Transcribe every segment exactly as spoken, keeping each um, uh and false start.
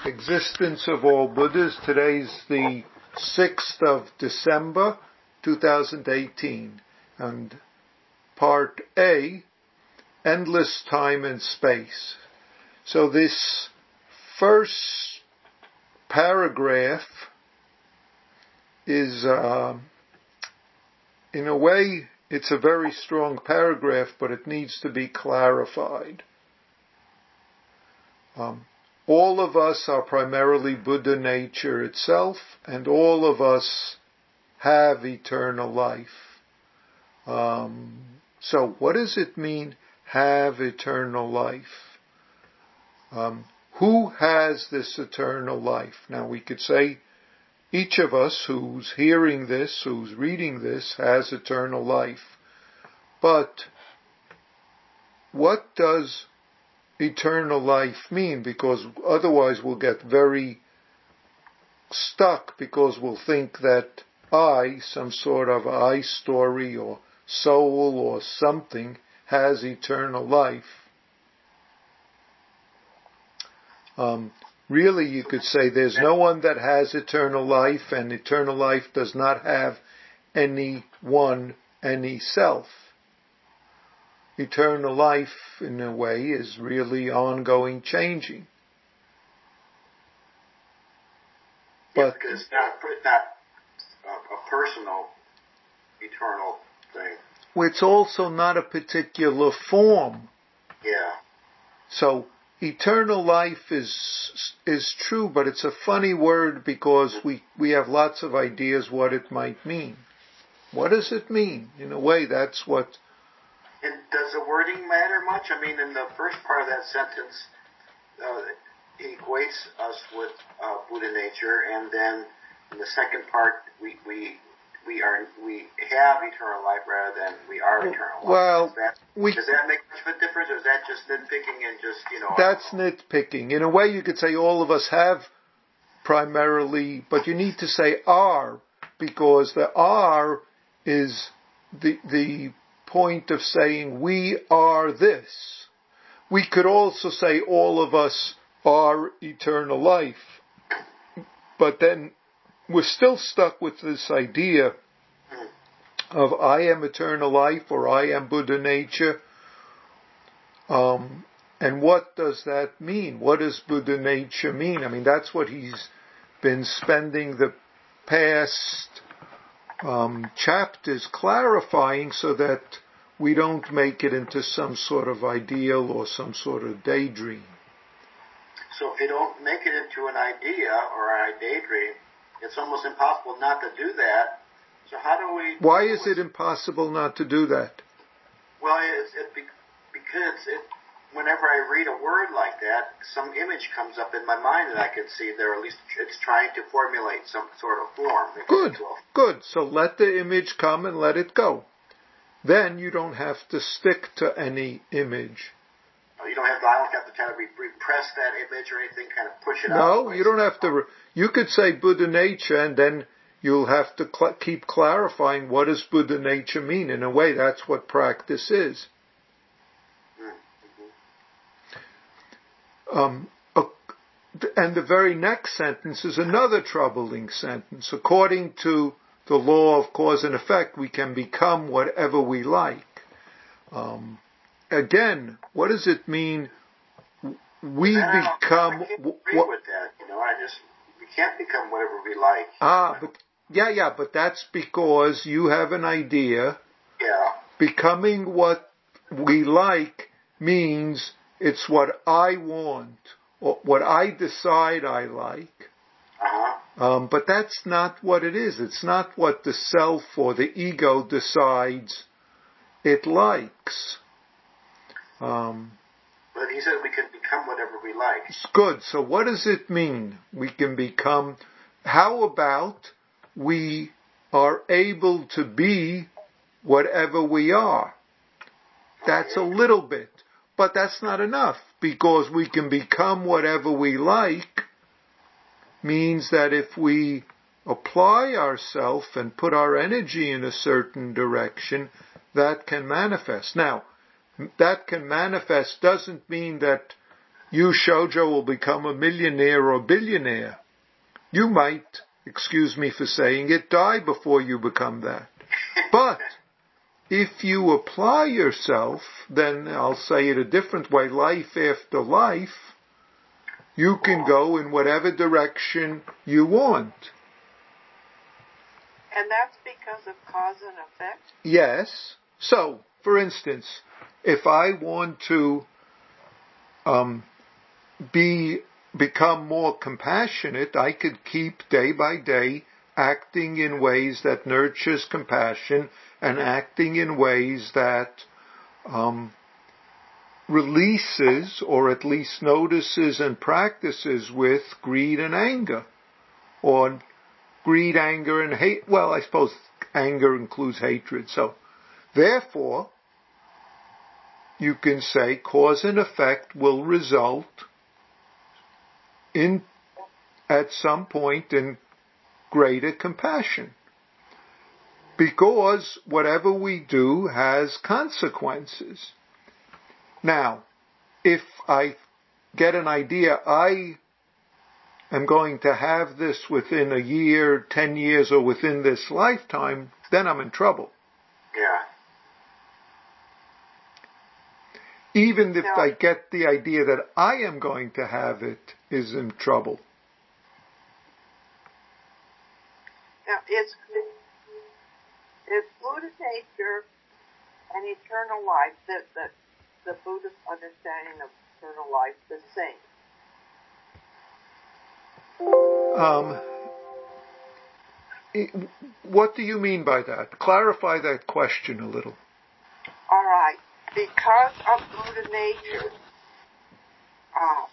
Existence of all Buddhas. Today's the sixth of December, two thousand eighteen. And part A, Endless Time and Space. So this first paragraph is, uh, in a way, it's a very strong paragraph, but it needs to be clarified. Um, all of us are primarily Buddha nature itself, and all of us have eternal life. Um, so what does it mean, have eternal life? Um, who has this eternal life? Now we could say each of us who's hearing this, who's reading this, has eternal life. But what does eternal life mean? Because otherwise we'll get very stuck, because we'll think that I, some sort of I story or soul or something, has eternal life. Um, really, you could say there's no one that has eternal life, and eternal life does not have any one, any self. Eternal life, in a way, is really ongoing changing. Yeah, but because it's not, not a, a personal, eternal thing. It's also not a particular form. Yeah. So eternal life is is true, but it's a funny word because we, we have lots of ideas what it might mean. What does it mean? In a way, that's what... And does the wording matter much? I mean, in the first part of that sentence, uh, he equates us with uh, Buddha nature, and then in the second part, we we we are we have eternal life rather than we are eternal life. Well, does that, we, does that make much of a difference, or is that just nitpicking and just, you know... That's nitpicking. In a way, you could say all of us have primarily, but you need to say are, because the are is the the point of saying we are this. We could also say all of us are eternal life, but then we're still stuck with this idea of I am eternal life or I am Buddha nature. Um, and what does that mean? What does Buddha nature mean? I mean, that's what he's been spending the past um, chapters clarifying, so that we don't make it into some sort of ideal or some sort of daydream. So if you don't make it into an idea or a daydream, it's almost impossible not to do that. So how do we... Why is it impossible not to do that? Well, it's, it, because it, whenever I read a word like that, some image comes up in my mind that I can see there, at least it's trying to formulate some sort of form. Good, good. So let the image come and let it go. Then you don't have to stick to any image. Oh, you don't have to, I don't have to kind of repress that image or anything, kind of push it out. No, you don't have to. Re- you could say Buddha nature, and then you'll have to cl- keep clarifying what does Buddha nature mean. In a way, that's what practice is. Mm-hmm. Um, uh, and the very next sentence is another troubling sentence. According to the law of cause and effect, we can become whatever we like. Um, again, what does it mean? We I become. I can't agree what, with that. You know, I just we can't become whatever we like. Ah, but yeah, yeah, but that's because you have an idea. Yeah. Becoming what we like means it's what I want or what I decide I like. Uh-huh. Um, but that's not what it is. It's not what the self or the ego decides it likes. Um, but he said we can become whatever we like. It's good. So what does it mean? We can become... How about we are able to be whatever we are? That's a little bit. But that's not enough, because we can become whatever we like means that if we apply ourselves and put our energy in a certain direction, that can manifest. Now, that can manifest doesn't mean that you, Shoujo, will become a millionaire or billionaire. You might, excuse me for saying it, die before you become that. But if you apply yourself, then I'll say it a different way, life after life, you can go in whatever direction you want. And that's because of cause and effect? Yes. So, for instance, if I want to um, be become more compassionate, I could keep day by day acting in ways that nurtures compassion and acting in ways that um, releases or at least notices and practices with greed and anger, or greed, anger, and hate. Well, I suppose anger includes hatred. So, therefore, you can say cause and effect will result in, at some point, in greater compassion. Because whatever we do has consequences. Now, if I get an idea, I am going to have this within a year, ten years, or within this lifetime, then I'm in trouble. Yeah. Even if I get the idea that I am going to have it, is in trouble. Now, is, is Buddha nature and eternal life, the, the, the Buddhist understanding of eternal life, the same? Um, it, what do you mean by that? Clarify that question a little. All right. Because of Buddha nature, uh,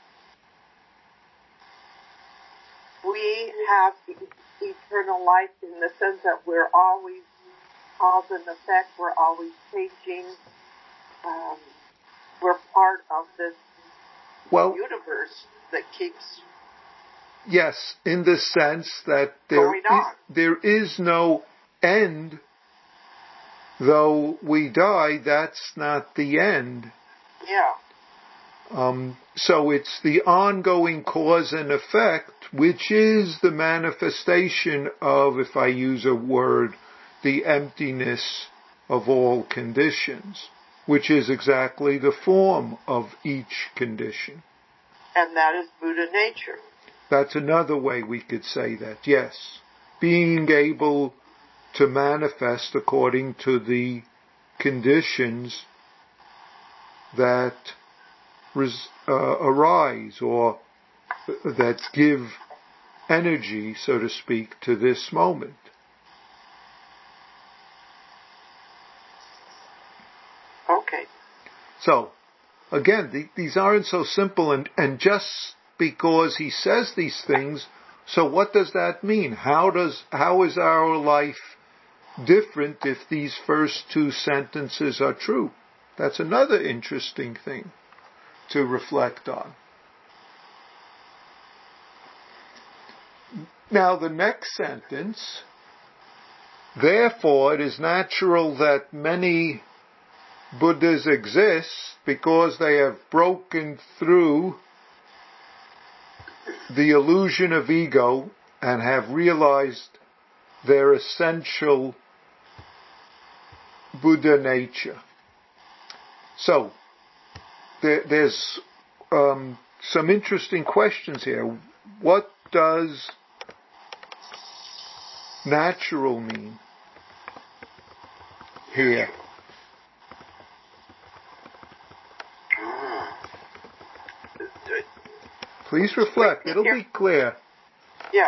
we have eternal life in the sense that we're always cause and effect, we're always changing, um, we're part of this well, universe that keeps yes, in the sense that there is, there is no end. Though we die, that's not the end. Yeah. Um, so it's the ongoing cause and effect, which is the manifestation of, if I use a word, the emptiness of all conditions, which is exactly the form of each condition. And that is Buddha nature. That's another way we could say that, yes. Being able to manifest according to the conditions that res, uh, arise or that give energy, so to speak, to this moment. Okay. So, again, the, these aren't so simple, and, and just because he says these things, so what does that mean? How does how is our life different if these first two sentences are true? That's another interesting thing to reflect on. Now the next sentence, therefore it is natural that many Buddhas exist because they have broken through the illusion of ego and have realized their essential Buddha nature. So, there, there's um, some interesting questions here. What does natural mean here? Please reflect. It'll be clear. Yeah.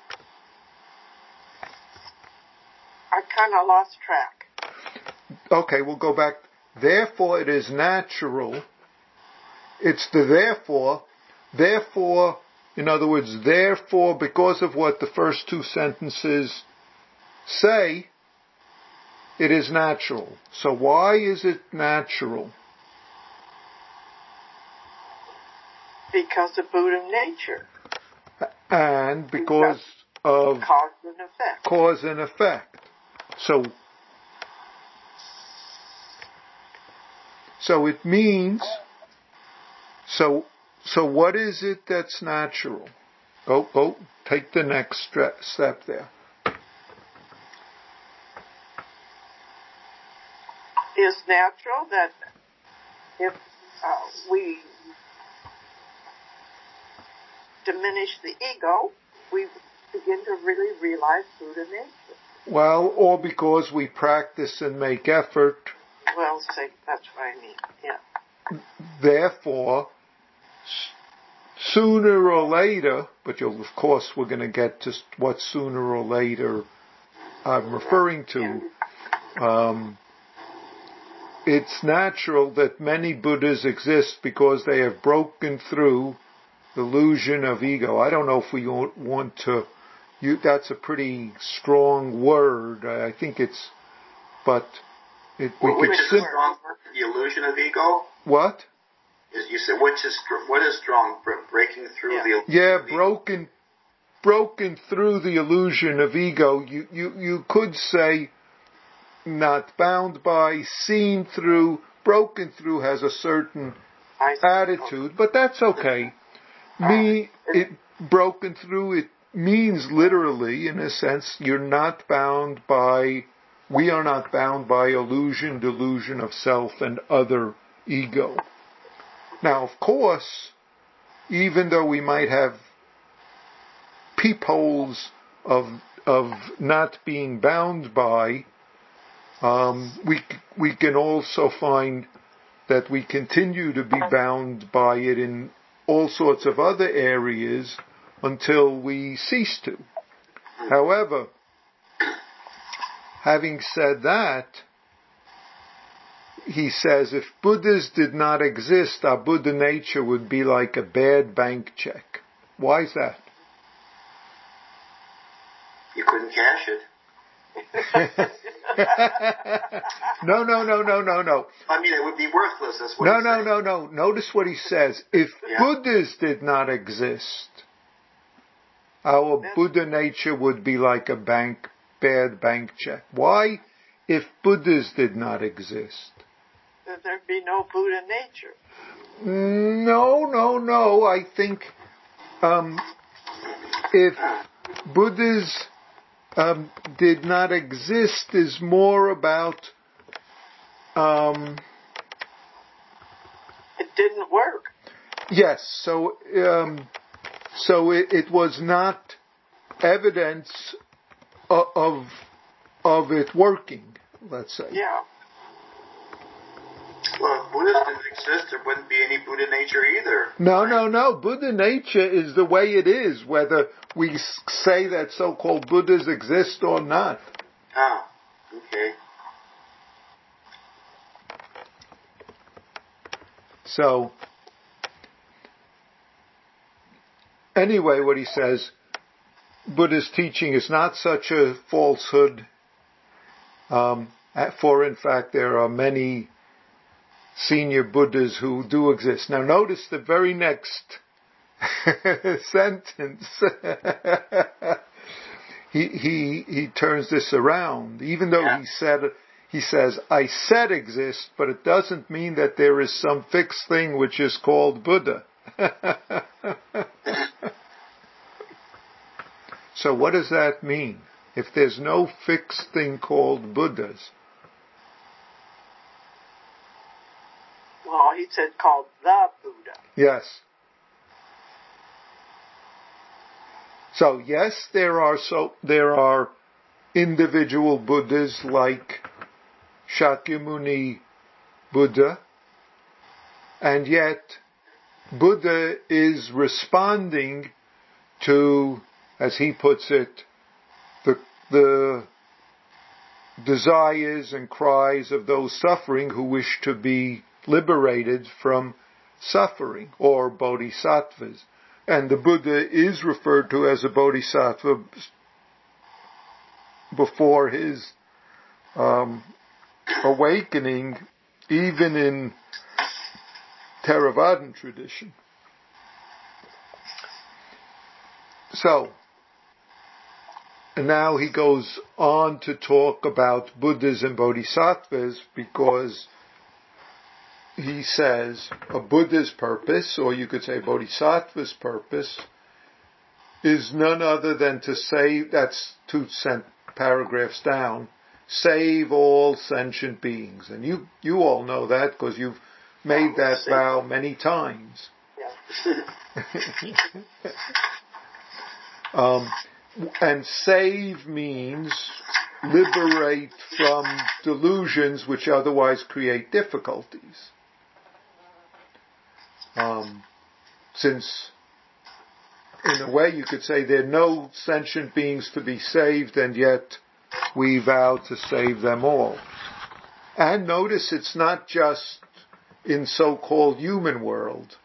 I kind of lost track. Okay, we'll go back. Therefore, it is natural. It's the therefore. Therefore, in other words, therefore, because of what the first two sentences say, it is natural. So why is it natural? Because of Buddha nature. And because of cause and effect. Cause and effect. So, so it means, so, so what is it that's natural? Go, go, take the next stre- step there. It's natural that if uh, we diminish the ego, we begin to really realize Buddha nature. Well, or because we practice and make effort. Well, say that's what I mean. Yeah. Therefore, sooner or later, but you'll, of course, we're going to get to what sooner or later I'm referring to. Um, it's natural that many Buddhas exist because they have broken through the illusion of ego. I don't know if we want to, you, that's a pretty strong word. I think it's, but it, we well, could which is sim- strong word? The illusion of ego? What? Is, you said, which is, what is strong? Breaking through yeah. the illusion Yeah, of ego? broken, broken through the illusion of ego. You, you, you could say not bound by, seen through, broken through has a certain attitude, but that's okay. Me, it broken through, it means literally, in a sense, you're not bound by, we are not bound by illusion, delusion of self and other ego. Now, of course, even though we might have peepholes of of not being bound by, um, we we can also find that we continue to be bound by it in all sorts of other areas until we cease to. However, having said that, he says if Buddhas did not exist, our Buddha nature would be like a bad bank check. Why is that? You couldn't cash it. no, no, no, no, no, no. I mean, it would be worthless. That's what No, he's no, saying. no, no. Notice what he says. If Yeah. Buddhas did not exist, our Buddha nature would be like a bank, bad bank check. Why? If Buddhas did not exist. That there'd be no Buddha nature. No, no, no. I think um, if Buddhas um, did not exist is more about um, It didn't work. yes. So um, so it, it was not evidence of, of of it working. Let's say. Yeah. Well, if Buddhas didn't exist, there wouldn't be any Buddha nature either. No, no, no. Buddha nature is the way it is, whether we say that so-called Buddhas exist or not. Ah, okay. So, anyway, what he says, Buddha's teaching is not such a falsehood, um, for in fact there are many senior Buddhas who do exist. Now notice the very next sentence. he, he, he turns this around. Even though Yeah. he said, he says, I said exist, but it doesn't mean that there is some fixed thing which is called Buddha. So what does that mean? If there's no fixed thing called Buddhas, Well, he said called the Buddha. yes. So yes, there are so there are individual Buddhas like Shakyamuni Buddha, and yet Buddha is responding to, as he puts it, the the desires and cries of those suffering who wish to be liberated from suffering, or bodhisattvas. And the Buddha is referred to as a bodhisattva before his um, awakening, even in Theravadan tradition. So, and now he goes on to talk about Buddhas and bodhisattvas, because he says a Buddha's purpose, or you could say Bodhisattva's purpose, is none other than to save, that's two cent paragraphs down, save all sentient beings. And you, you all know that because you've made that vow many times. Yeah. um, and save means liberate from delusions which otherwise create difficulties. Um, since, in a way, you could say there are no sentient beings to be saved, and yet we vow to save them all. And notice it's not just in so-called human world.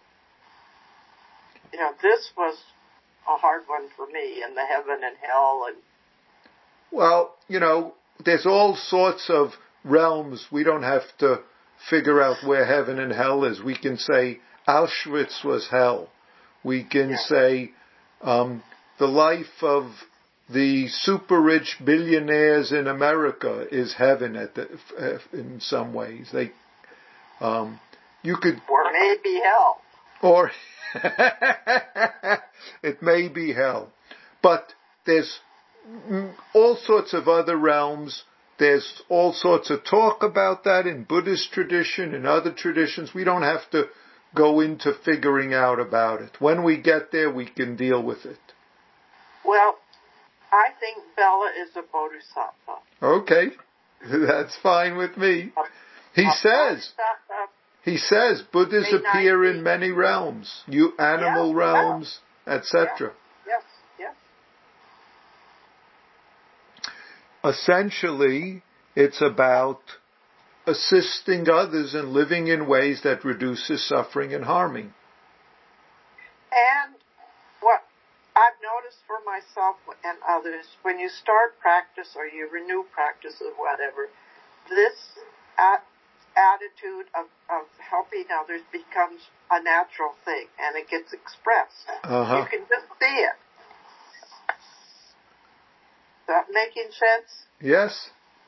You know, this was a hard one for me, in the heaven and hell. And well, you know, there's all sorts of realms. We don't have to figure out where heaven and hell is. We can say Auschwitz was hell. We can yeah. say um, the life of the super rich billionaires in America is heaven at the, in some ways. They, um, you could, or maybe hell, or it may be hell. But there's all sorts of other realms. There's all sorts of talk about that in Buddhist tradition and other traditions. We don't have to go into figuring out about it. When we get there, we can deal with it. Well, I think Bella is a bodhisattva. Okay, that's fine with me. He a says, he says, Buddhas appear in many realms, you animal yeah, realms, yeah. et cetera. Yes, yes. Essentially, it's about assisting others and living in ways that reduces suffering and harming. And what I've noticed for myself and others, when you start practice or you renew practice or whatever, this at, attitude of, of helping others becomes a natural thing, and it gets expressed. Uh-huh. You can just see it. Is that making sense? Yes.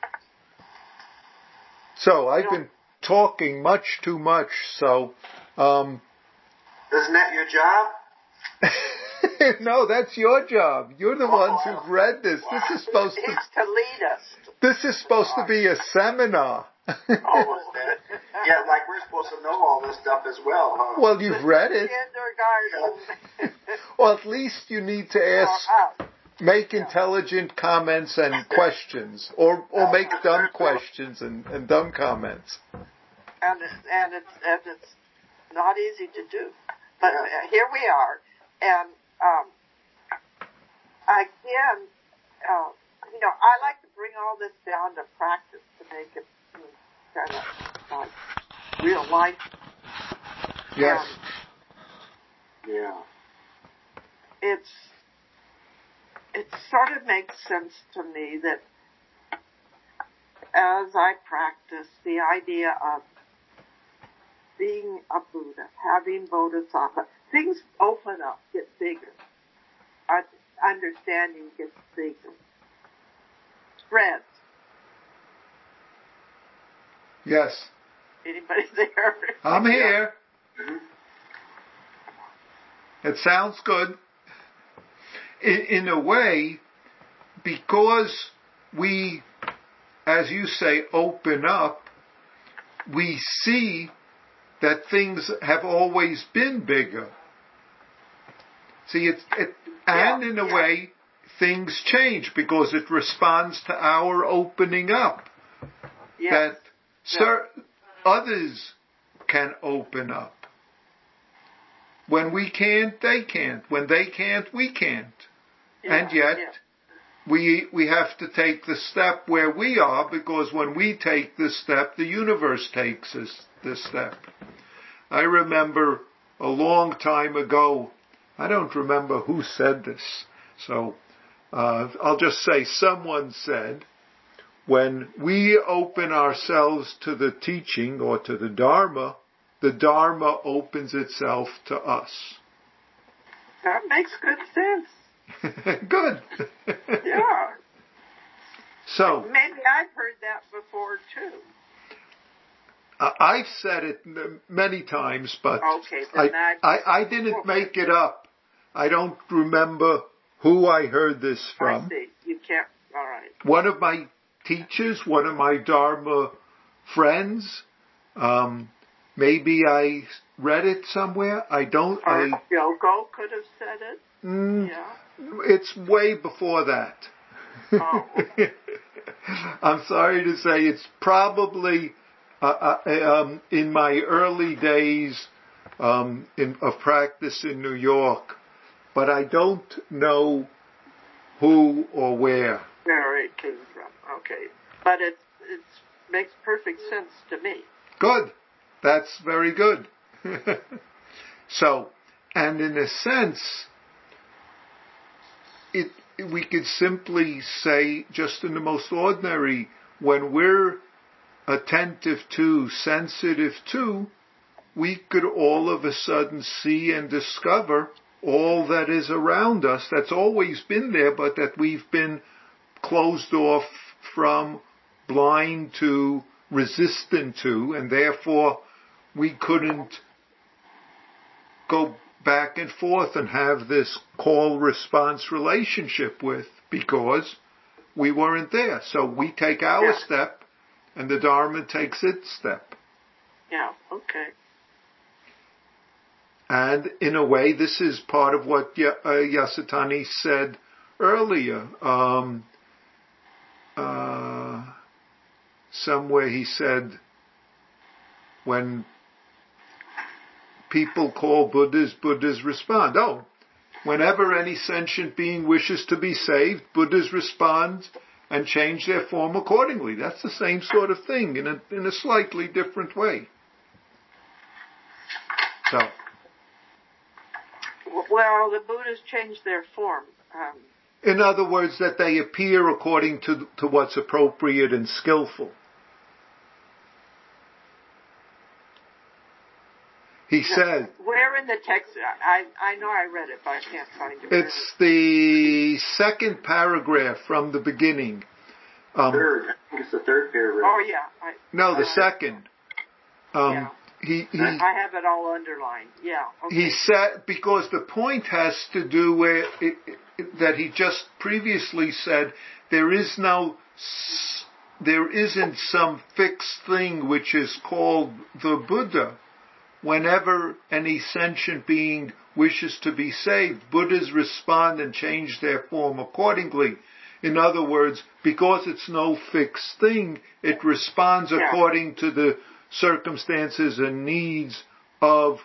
So I've been talking much too much, so... Um, Isn't that your job? No, that's your job. You're the oh, ones wow. who've read this. Wow. This is supposed it's to... to lead us. This is supposed to be a seminar. Oh, is that? Yeah, like we're supposed to know all this stuff as well, huh? Well, you've read it. Kindergarten. Well, at least you need to ask... Make intelligent comments and questions, or or make dumb questions and, and dumb comments. And it's, and it's and it's not easy to do, but uh, here we are, and um, again, uh, you know, I like to bring all this down to practice to make it kind of like real life. Yes. And yeah. It's. It sort of makes sense to me that as I practice the idea of being a Buddha, having Bodhisattva, things open up, get bigger. Our understanding gets bigger. Spreads. Yes. Anybody there? I'm here. It sounds good. In, in a way, because we, as you say, open up, we see that things have always been bigger. See, it, it and yeah, in a yeah. way, things change because it responds to our opening up. Yes. That cer- yes. others can open up. When we can't, they can't. When they can't, we can't. Yeah, and yet, yeah. we we have to take the step where we are, because when we take this step, the universe takes this, this step. I remember a long time ago, I don't remember who said this, so uh, I'll just say someone said, when we open ourselves to the teaching or to the Dharma, the Dharma opens itself to us. That makes good sense. Good. Yeah. So maybe I've heard that before too. I, I've said it many times, but Okay, I, then I, I, I didn't make it up. I don't remember who I heard this from. I see. You can't, all right. One of my teachers, one of my Dharma friends, um, maybe I read it somewhere. I don't. Or I, Yoko could have said it. mm, Yeah. It's way before that. Oh. I'm sorry to say it's probably uh, uh, um, in my early days um, in, of practice in New York, but I don't know who or where. Where it came from. Okay. But it it makes perfect sense to me. Good. That's very good. So, and in a sense, it we could simply say, just in the most ordinary, when we're attentive to, sensitive to, we could all of a sudden see and discover all that is around us that's always been there, but that we've been closed off from, blind to, resistant to, and therefore we couldn't go back and forth and have this call-response relationship with, because we weren't there. So we take our Yeah. step, and the Dharma takes its step. Yeah, okay. And in a way, this is part of what y- uh, Yasutani said earlier. Um, uh, somewhere he said, when people call Buddhas, Buddhas respond. Oh, whenever any sentient being wishes to be saved, Buddhas respond and change their form accordingly. That's the same sort of thing in a, in a slightly different way. So, Well, the Buddhas changed their form. Um, in other words, that they appear according to, to what's appropriate and skillful. He said, where in the text? I I know I read it, but I can't find it. it's the second paragraph from the beginning. Um, Third. I think it's the third paragraph. Oh yeah. I, no, the I, second. Um, yeah. He he I have it all underlined. Yeah. Okay. he said, because the point has to do with it, it, that he just previously said, there is no, there isn't some fixed thing which is called the Buddha. Whenever any sentient being wishes to be saved, Buddhas respond and change their form accordingly. In other words, because it's no fixed thing, it responds Yeah. according to the circumstances and needs of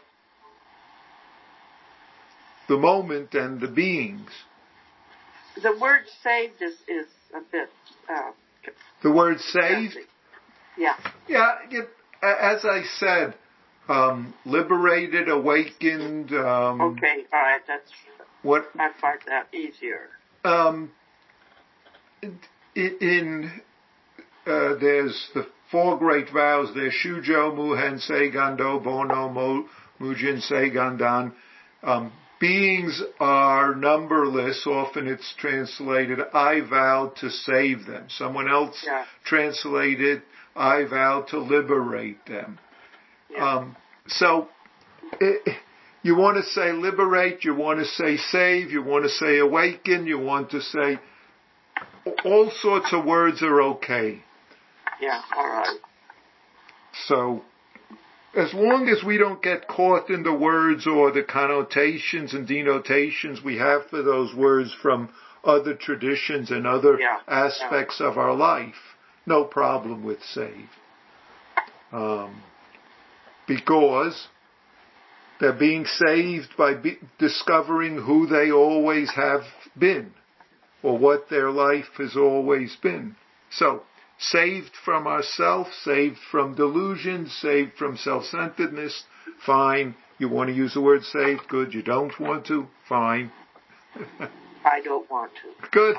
the moment and the beings. The word saved is, is a bit... Uh, The word saved? yeah. Yeah, it, as I said, um, liberated, awakened. Um, Okay, all right, that's... What I find that easier. Um, in uh, there's the four great vows. There's Shujo, Muhen, Seigando, Bono, Mo, Mujin, Seigandan. Um, beings are numberless. Often it's translated, I vowed to save them. Someone else Yeah. translated, I vowed to liberate them. Yeah. Um, so it, you want to say liberate, you want to say save, you want to say awaken, you want to say all sorts of words are okay. Yeah, all right. So, as long as we don't get caught in the words or the connotations and denotations we have for those words from other traditions and other Yeah, aspects yeah. of our life, no problem with save. Um, because they're being saved by be- discovering who they always have been, or what their life has always been. So, saved from ourselves, saved from delusion, saved from self-centeredness, fine. You want to use the word saved, good. You don't want to, fine. I don't want to. Good.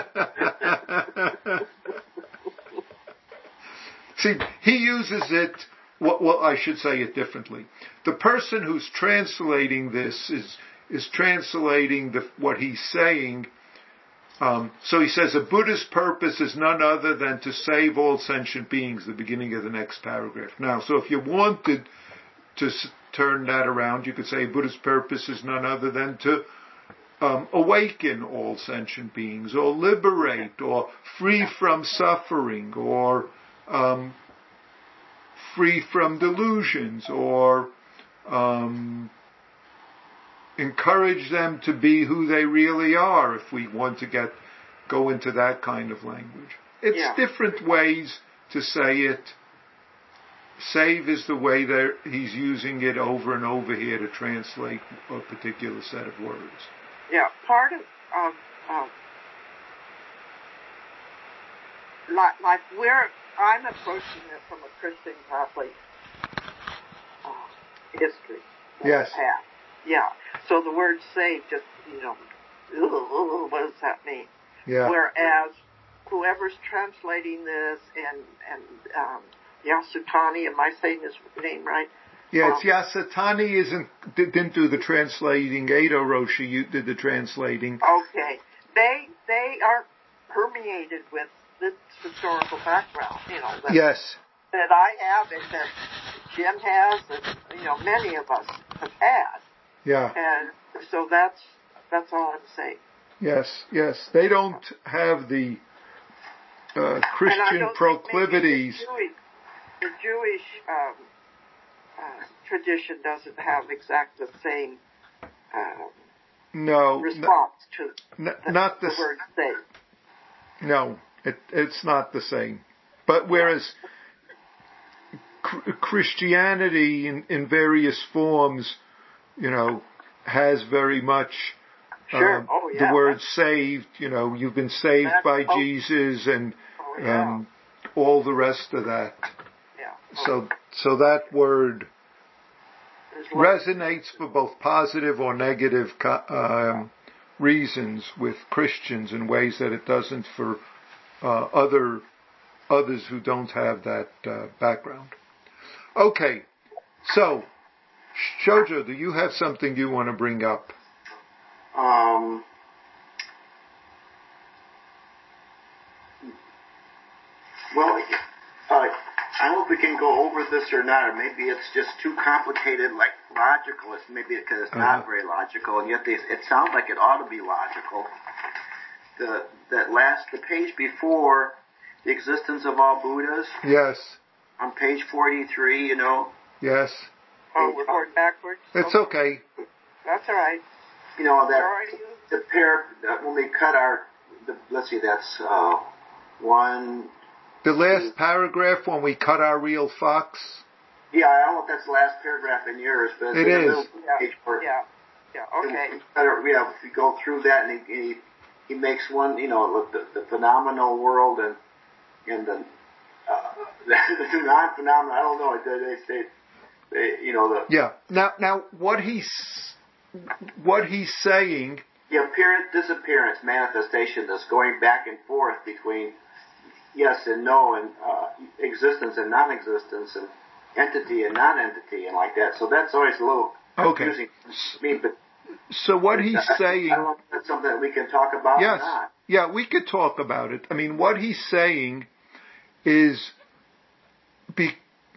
See, he uses it, well, well, I should say it differently. The person who's translating this is, is translating the, what he's saying Um, so he says a Buddha's purpose is none other than to save all sentient beings, the beginning of the next paragraph. Now, so if you wanted to s- turn that around, you could say Buddha's purpose is none other than to um, awaken all sentient beings, or liberate, or free from suffering, or um, free from delusions, or um, encourage them to be who they really are, if we want to get go into that kind of language. It's Yeah. different ways to say it. Save is the way that he's using it over and over here to translate a particular set of words. Yeah, part of, of, of like, like where I'm approaching it from a Christian Catholic uh, history. Yes. Path. Yeah. So the word save just, you know, ugh, what does that mean? Yeah. Whereas whoever's translating this and, and um, Yasutani, am I saying his name right? Yeah, it's Yasutani isn't didn't do the translating. Edo Roshi you did the translating. Okay. They they are permeated with this historical background, you know, that, Yes. that I have and that Jim has and, you know, many of us have had. Yeah. And so that's that's all I'm saying. Yes, yes. They don't have the uh, And I Christian don't proclivities. think maybe the Jewish, the Jewish um, uh, tradition doesn't have exact the same uh, No, response to n- the, not the, the word save. No, it, it's not the same. But whereas cr- Christianity in, in various forms, you know, has very much Sure. um, Oh, yeah. the word saved. You know, you've been saved That's- by oh. Jesus, and Oh, yeah. um, all the rest of that. Yeah. So, so that word There's lots- resonates for both positive or negative co- um, reasons with Christians in ways that it doesn't for uh, other others who don't have that uh, background. Okay, so Shoujo, do you have something you want to bring up? Um, well, uh, I don't know if we can go over this or not, or maybe it's just too complicated, like logical. It's maybe because it's not Uh-huh. very logical, and yet they, it sounds like it ought to be logical. The that last, the page before the existence of all Buddhas, Yes, on page forty-three, you know, yes. Oh, we're going backwards? It's okay. That's all right. you know that Sorry, you. the pair that when we cut our, the, let's see, that's uh, one. The last paragraph when we cut our real fox. Yeah, I don't know if that's the last paragraph in yours, but it's It in the is. middle Yeah. page where Yeah. Yeah. Okay. yeah, if you go through that, and he he, he makes one, you know, the, the phenomenal world and and the uh, the non-phenomenal. I don't know. They, they, they, they you know, the Yeah. Now, now, what he's what he's saying. the appearance, disappearance, manifestation that's going back and forth between yes and no, and uh, existence and non-existence, and entity and non-entity, and like that. So that's always a little Okay. confusing to me, but. So what he's saying. I don't know if that's something that we can talk about Yes. or not. Yeah, we could talk about it. I mean, what he's saying is be,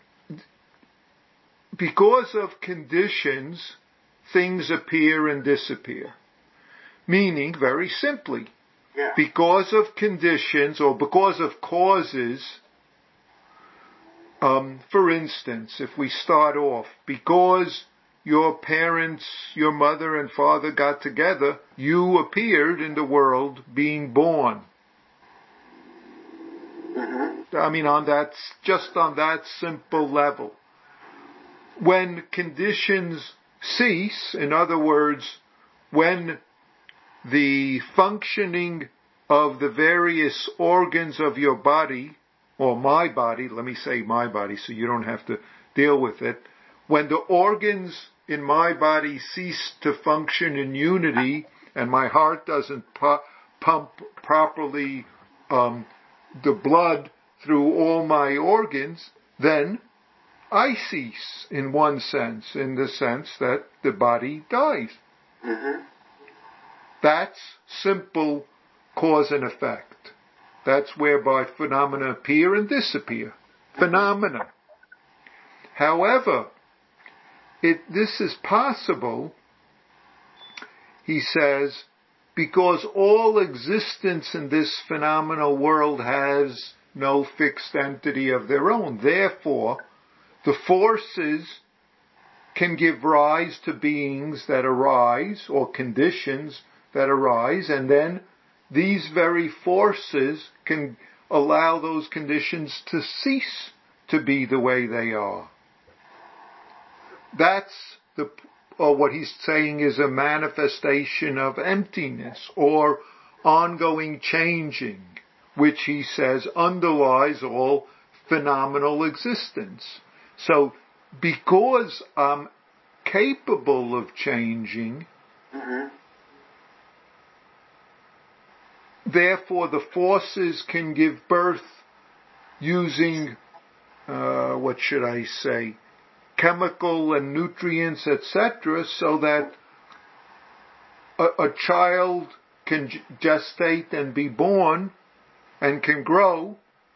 because of conditions, things appear and disappear. Meaning, very simply, Yeah. because of conditions or because of causes, um, for instance, if we start off, because your parents, your mother and father got together, you appeared in the world being born. Mm-hmm. I mean, on that, just on that simple level. When conditions cease, in other words, when the functioning of the various organs of your body, or my body, let me say my body so you don't have to deal with it, when the organs in my body cease to function in unity and my heart doesn't pu- pump properly um, the blood through all my organs, then I cease in one sense, in the sense that the body dies. Mm-hmm. That's simple cause and effect. That's whereby phenomena appear and disappear. Phenomena. However, it, this is possible, he says, because all existence in this phenomenal world has no fixed entity of their own. Therefore, the forces can give rise to beings that arise, or conditions that arise, and then these very forces can allow those conditions to cease to be the way they are. That's the, or what he's saying is a manifestation of emptiness, or ongoing changing, which he says underlies all phenomenal existence. So, because I'm capable of changing, mm-hmm. therefore the forces can give birth using, uh, what should I say, chemical and nutrients, et cetera, so that a, a child can gestate and be born and can grow,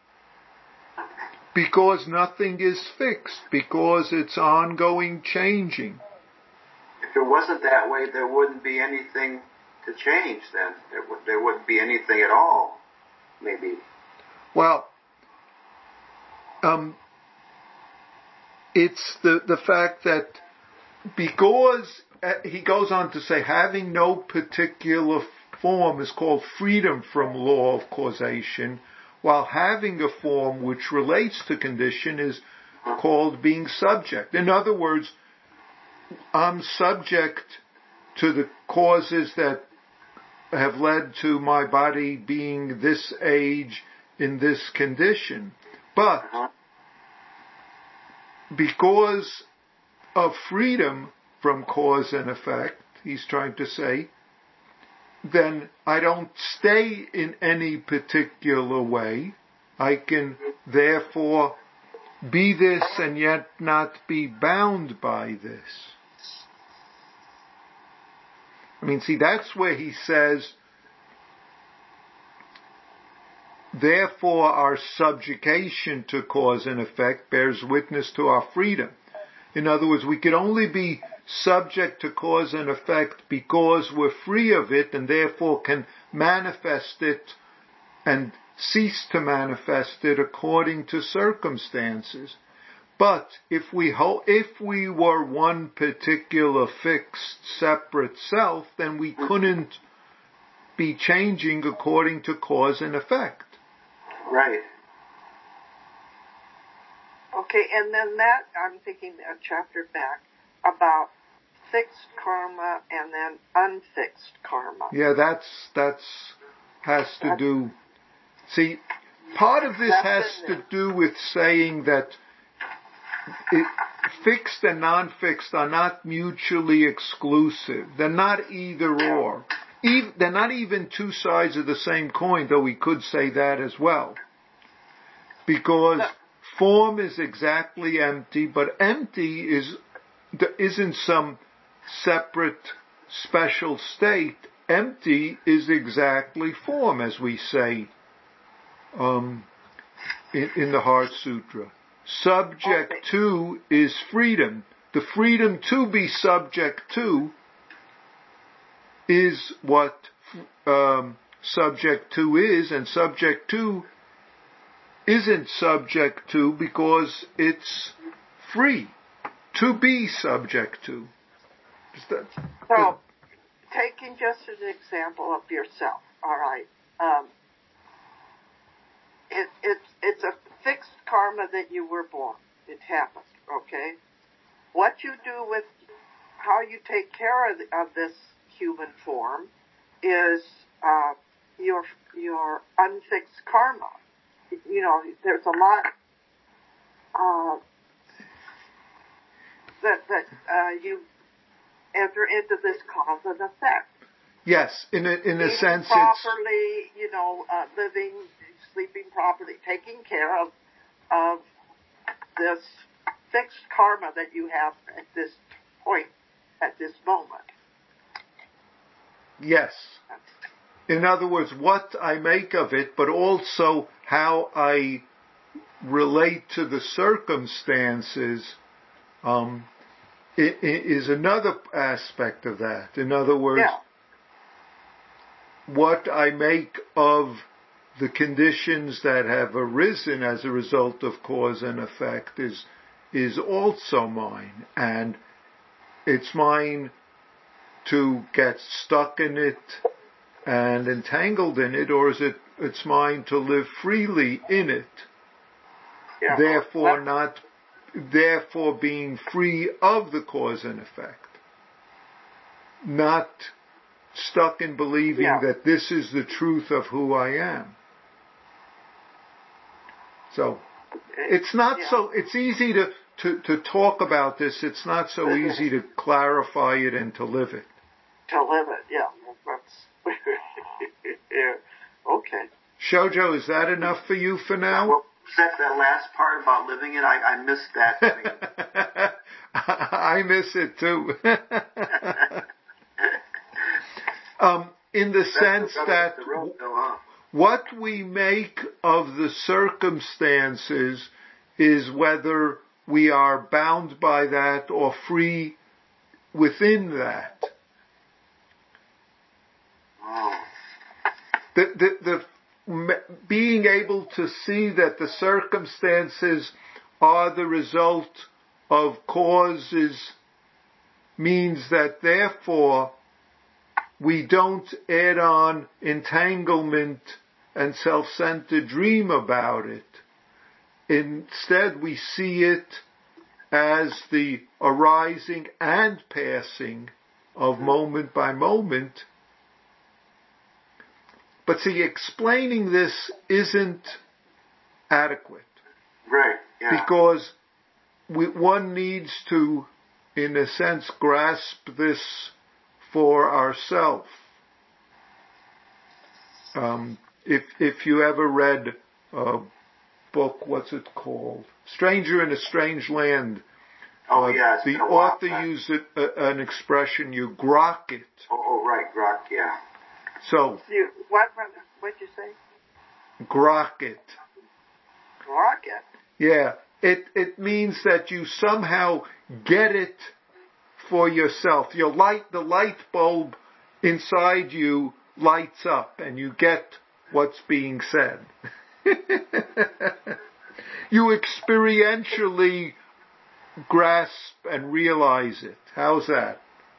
because nothing is fixed, because it's ongoing changing. If it wasn't that way, there wouldn't be anything to change then. There, w- there wouldn't be anything at all, maybe. Well, um, it's the, the fact that because, uh, he goes on to say, having no particular form is called freedom from law of causation, while having a form which relates to condition is called being subject. In other words, I'm subject to the causes that have led to my body being this age in this condition. But because of freedom from cause and effect, he's trying to say, then I don't stay in any particular way. I can therefore be this and yet not be bound by this. I mean, see, that's where he says, therefore our subjugation to cause and effect bears witness to our freedom. In other words, we could only be subject to cause and effect because we're free of it and therefore can manifest it and cease to manifest it according to circumstances. But if we ho- if we were one particular fixed separate self, then we couldn't be changing according to cause and effect. Right. Okay, and then that, I'm thinking a chapter back about fixed karma and then unfixed karma. Yeah, that's, that's, has to That's, do, see, part of this has to do with saying that it, fixed and non-fixed are not mutually exclusive. They're not either or. Even, they're not even two sides of the same coin, though we could say that as well. Because form is exactly empty, but empty is, isn't some separate special state. Empty is exactly form, as we say um, in, in the Heart Sutra. Subject okay. to is freedom. The freedom to be subject to is what um, subject to is, and subject to isn't subject to because it's free to be subject to. That, so, taking just an example of yourself, all right, um, it, it, it's a fixed karma that you were born. It happened, okay? What you do with how you take care of, the, of this human form is uh, your your unfixed karma. You know, there's a lot uh, that that uh, you enter into this cause and effect. Yes, in a in a Eating sense, properly, it's you know, uh, living, sleeping properly, taking care of of this fixed karma that you have at this point, at this moment. Yes. in other words, what I make of it, but also how I relate to the circumstances, um, it, it is another aspect of that. In other words, yeah. what I make of the conditions that have arisen as a result of cause and effect is is also mine, and it's mine to get stuck in it and entangled in it, or is it it's mine to live freely in it, yeah. therefore not therefore being free of the cause and effect, not stuck in believing yeah. that this is the truth of who I am. So it's not yeah. so, it's easy to, to, to talk about this. It's not so easy to clarify it and to live it. To live it, yeah. That's, yeah. Okay. Shoujo, is that enough for you for now? Well, that, that last part about living it, I, I missed that. I miss it too. um, in the That's sense the, that the road, though, huh? what we make of the circumstances is whether we are bound by that or free within that. Oh. The, the, the, being able to see that the circumstances are the result of causes means that therefore we don't add on entanglement and self-centered dream about it. Instead, we see it as the arising and passing of moment by moment. But see, explaining this isn't adequate. Right, yeah. Because we, one needs to, in a sense, grasp this for ourselves. Um, if if you ever read a book, what's it called? Stranger in a Strange Land. Oh, uh, yeah. The author used it, uh, an expression, you grok it. Oh, oh, right, grok, yeah. So, You, what, what'd you say? grok it. Grok it? Yeah. It, it means that you somehow get it for yourself. Your light, the light bulb inside you lights up and you get what's being said. You experientially grasp and realize it. How's that?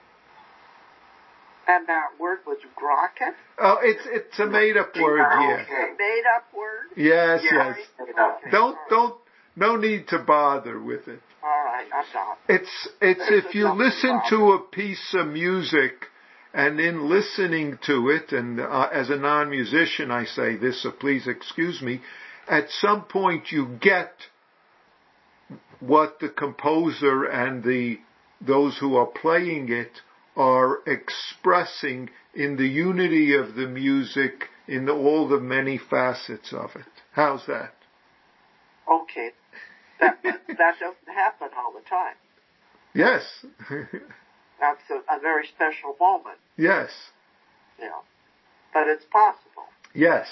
And that word was grocket? Oh, it's it's a made-up word, yeah. A made-up word? Yes, Yeah, yes. Okay. Don't don't no need to bother with it. All right, I'm not. It's it's if you listen to a piece of music, and in listening to it, and uh, as a non-musician I say this, so please excuse me, at some point you get what the composer and the those who are playing it are expressing in the unity of the music, in all the many facets of it. How's that? Okay. That, that doesn't happen all the time. Yes. That's a, a very special moment. Yes. Yeah. But it's possible. Yes.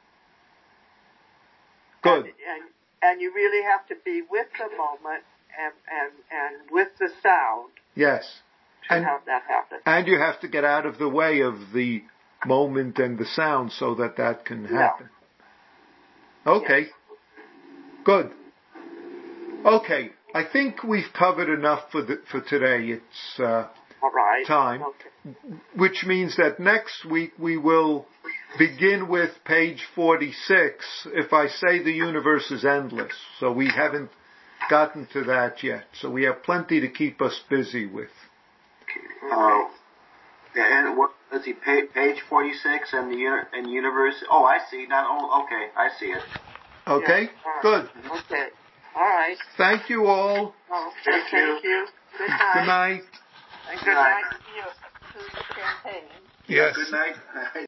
Good. And, and, and you really have to be with the moment and, and, and with the sound. Yes. To and, have that happen. And you have to get out of the way of the moment and the sound so that that can happen. Yeah. Okay. Yes. Good. Okay. I think we've covered enough for the, for today. It's uh, All right. time. Okay. Which means that next week we will begin with page forty-six. If I say the universe is endless. So we haven't gotten to that yet. So we have plenty to keep us busy with. Uh, and what? Let's see, page, page forty-six and the uni- and universe. Oh, I see. Not oh, okay, I see it. Okay, Yeah. Right. good. Okay, all right. Thank you all. Oh, Thank thank you. you. Good night. Good night. And good night to you, to the campaign. Yes. Good night.